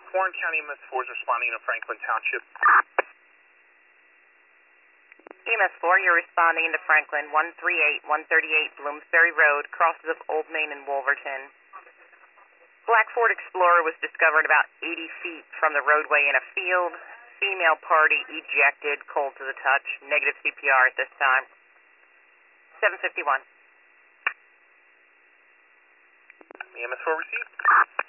Warren County EMS4 is responding to Franklin Township. EMS4, you're responding to Franklin, 138 Bloomsbury Road, crosses of Old Main and Wolverton. Black Ford Explorer was discovered about 80 feet from the roadway in a field. Female party ejected, cold to the touch, negative CPR at this time. 751. EMS4 received.